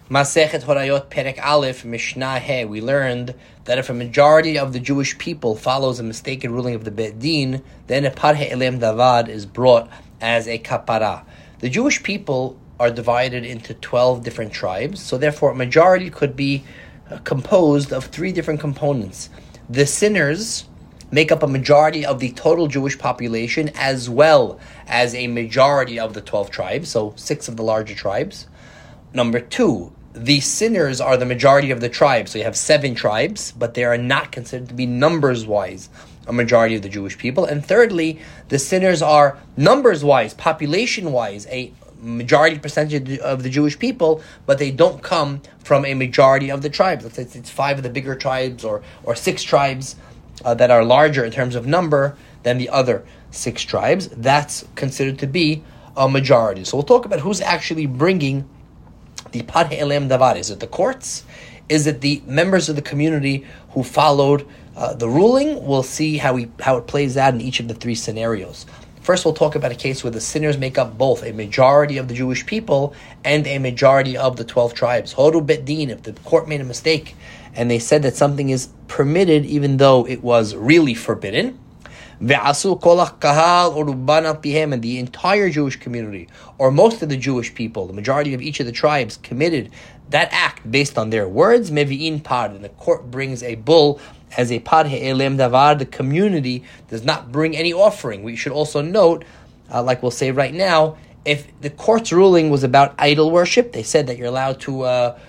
Masechet Horayot Perek Aleph Mishnah He. We learned that if a majority of the Jewish people follows a mistaken ruling of the Bet Din, then a Par He'elem Davad is brought as a kapara. The Jewish people are divided into 12 different tribes, so therefore a majority could be composed of 3 different components. The sinners make up a majority of the total Jewish population as well as a majority of the 12 tribes, so 6 of the larger tribes. Number 2, the sinners are the majority of the tribes. So you have 7 tribes, but they are not considered to be numbers-wise a majority of the Jewish people. And thirdly, the sinners are numbers-wise, population-wise, a majority percentage of the Jewish people, but they don't come from a majority of the tribes. Let's say it's 5 of the bigger tribes or 6 tribes that are larger in terms of number than the other 6 tribes. That's considered to be a majority. So we'll talk about who's actually bringing the Par He'elem Davar. Is it the courts? Is it the members of the community who followed the ruling? We'll see how it plays out in each of the 3 scenarios. First, we'll talk about a case where the sinners make up both a majority of the Jewish people and a majority of the 12 tribes. Horu Bet Din, if the court made a mistake and they said that something is permitted even though it was really forbidden, Ve'asu kolach kahal uruban al pihem, and the entire Jewish community, or most of the Jewish people, the majority of each of the tribes, committed that act based on their words, mevi'in par, and the court brings a bull as a par he'elem davar. The community does not bring any offering. We should also note, like we'll say right now, if the court's ruling was about idol worship, they said that you're allowed to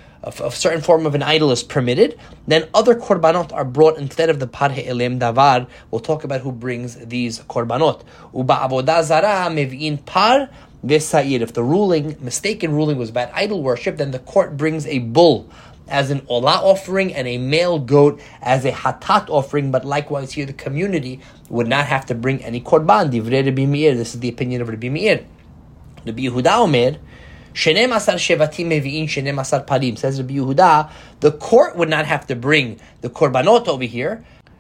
a certain form of an idol is permitted, then other korbanot are brought instead of the Par He'elem Davar. We'll talk about who brings these korbanot. Uba avodah zara mevi'in par v'sa'ir. If the mistaken ruling was about idol worship, then the court brings a bull as an olah offering and a male goat as a hatat offering, but likewise here the community would not have to bring any korban. Divrei Rabbi Meir. This is the opinion of Rabbi Meir. Rabbi Yehuda Omer, Shenem asar shevatim mevi'in shenem asar parim. Says Rabbi Yehuda, the court would not have to bring the korbanot over here.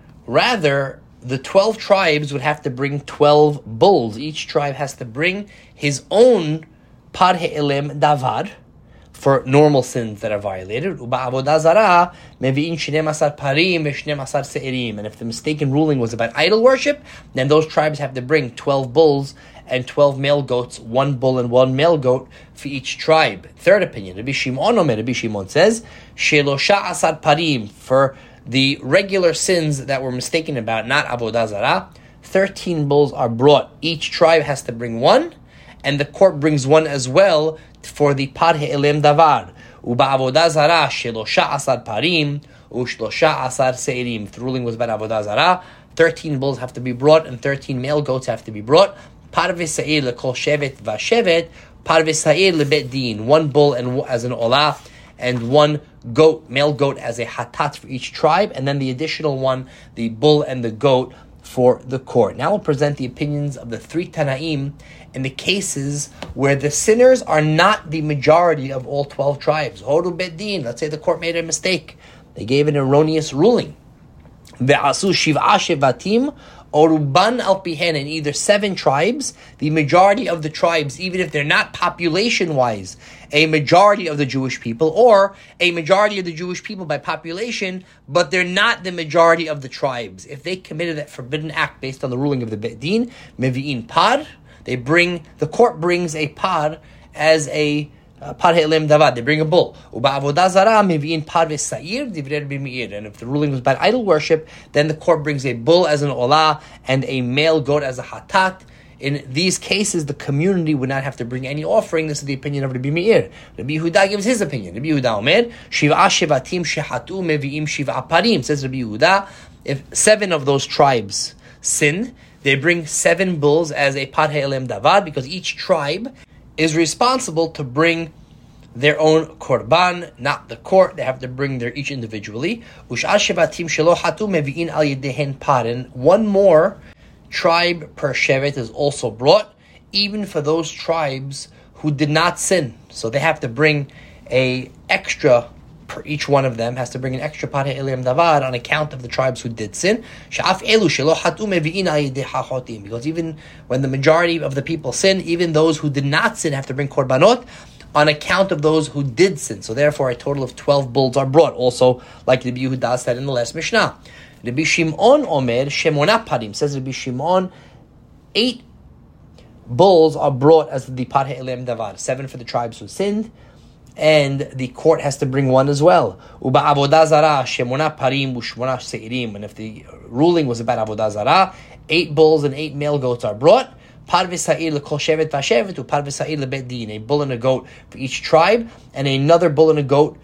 Rather, the 12 tribes would have to bring 12 bulls. Each tribe has to bring his own par he'elem davar for normal sins that are violated. Uba avodah zara mevi'in shenem asar parim ve'shnem asar se'irim. And if the mistaken ruling was about idol worship, then those tribes have to bring 12 bulls and 12 male goats, 1 bull and 1 male goat for each tribe. Third opinion, Rabbi Shimon Omer. Rabbi Shimon says, Shelosha asar parim, for the regular sins that were mistaken about, not avodah zara, 13 bulls are brought. Each tribe has to bring 1, and the court brings 1 as well for the Par He'elem Davar. Uba avodah zara, Shelosha asar parim, Ushlosha asar se'irim. If the ruling was about avodah zara, 13 bulls have to be brought and 13 male goats have to be brought. Par v'sa'ir lekol shevet v'shevet, par v'sa'ir lebet din. 1 bull and as an olah, and 1 goat, male goat, as a hatat for each tribe, and then the additional 1, the bull and the goat, for the court. Now we'll present the opinions of the 3 Tanaim in the cases where the sinners are not the majority of all 12 tribes. Horu Bet Din, let's say the court made a mistake. They gave an erroneous ruling. Ve'asu shiv'a shevatim Oruban al pihen, in either 7 tribes, the majority of the tribes, even if they're not population-wise a majority of the Jewish people, or a majority of the Jewish people by population, but they're not the majority of the tribes. If they committed that forbidden act based on the ruling of the Bet Din, mevi'in par, the court brings a par as a Par He'elem Davar. They bring a bull. Uba avodah zara mevi'in par v'sa'ir divrei Rabbi Meir. And if the ruling was about idol worship, then the court brings a bull as an olah and a male goat as a hatat. In these cases, the community would not have to bring any offering. This is the opinion of Rabbi Meir. Rabbi Yehuda gives his opinion. Rabbi Yehuda Omer, Shiv'a shevatim shehatu mevi'im shiv'a parim. Says Rabbi Yehuda, if 7 of those tribes sin, they bring 7 bulls as a Par He'elem Davar, because each tribe is responsible to bring their own korban, not the court. They have to bring their each individually. Ush'al shevatim shelo hatu mevi'in al yedehen par. And 1 more tribe per shevet is also brought, even for those tribes who did not sin. So they have to bring a extra, per each one of them has to bring an extra Par He'elem Davar on account of the tribes who did sin. Because even when the majority of the people sin, even those who did not sin have to bring korbanot on account of those who did sin. So therefore, a total of 12 bulls are brought. Also, like Rabbi Yehuda said in the last Mishnah. Rabbi Shimon Omer, Shemona Parim, says Rabbi Shimon, 8 bulls are brought as the Parhe Elem Davar, 7 for the tribes who sinned, and the court has to bring 1 as well. Uba Avodah Zarah, Shemona Parim, Ushmona Seirim, and if the ruling was about Avodah Zarah, 8 bulls and 8 male goats are brought. Parve Sa'ir l'kol shevet v'shevet, Parve Sa'ir l'bet din, a bull and a goat for each tribe, and another bull and a goat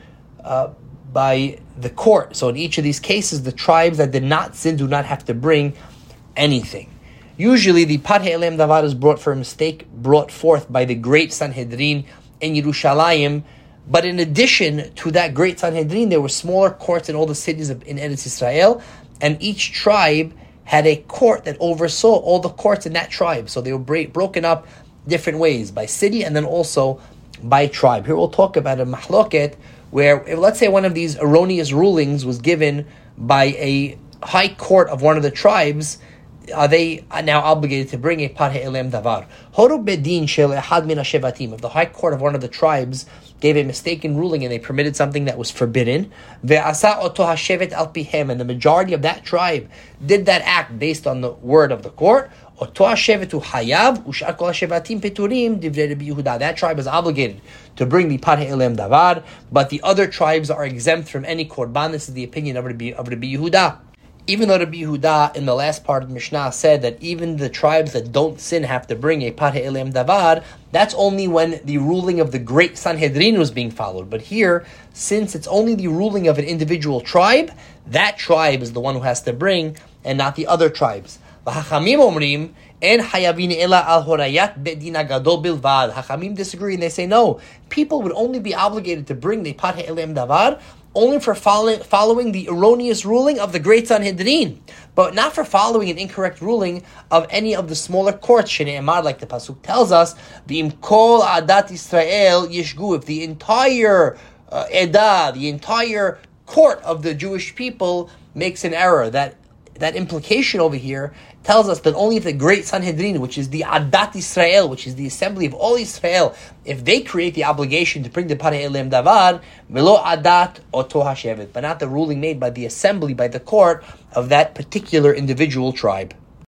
by the court. So in each of these cases, the tribes that did not sin do not have to bring anything. Usually, the Parhe Elem Davar is brought for a mistake brought forth by the great Sanhedrin in Yerushalayim. But in addition to that great Sanhedrin, there were smaller courts in all the cities in Eretz Israel, and each tribe had a court that oversaw all the courts in that tribe. So they were broken up different ways, by city and then also by tribe. Here we'll talk about a mahloket where, if, let's say, one of these erroneous rulings was given by a high court of one of the tribes, are they now obligated to bring a Parhe Elem Davar? Horu bedin shel ehad min hashevatim. If the high court of one of the tribes gave a mistaken ruling and they permitted something that was forbidden, ve'asa oto hashevet al pihem, and the majority of that tribe did that act based on the word of the court, oto hashevetu hayav ushar kol hashevatim peturim divrei Rabbi Yehuda. That tribe is obligated to bring the Parhe Elem Davar, but the other tribes are exempt from any korban. This is the opinion of Rabbi Yehuda. Even though Rabbi Yehuda in the last part of the Mishnah said that even the tribes that don't sin have to bring a Parhe Elem Davar, that's only when the ruling of the great Sanhedrin was being followed. But here, since it's only the ruling of an individual tribe, that tribe is the one who has to bring, and not the other tribes. Hachamim omrim, en hayavin ela al horayat bedin agadol bilvad. Hachamim disagree and they say no. People would only be obligated to bring the Parhe Elem Davar only for following the erroneous ruling of the great Sanhedrin, but not for following an incorrect ruling of any of the smaller courts. Shneimar, like the pasuk tells us, V'im kol adat Yisrael yishgu. If the entire edah, the entire court of the Jewish people makes an error, that implication over here tells us that only if the great Sanhedrin, which is the Adat Israel, which is the assembly of all Israel, if they create the obligation to bring the Parhe Elem Davar, Melo Adat Oto Hashevet, but not the ruling made by the assembly, by the court of that particular individual tribe.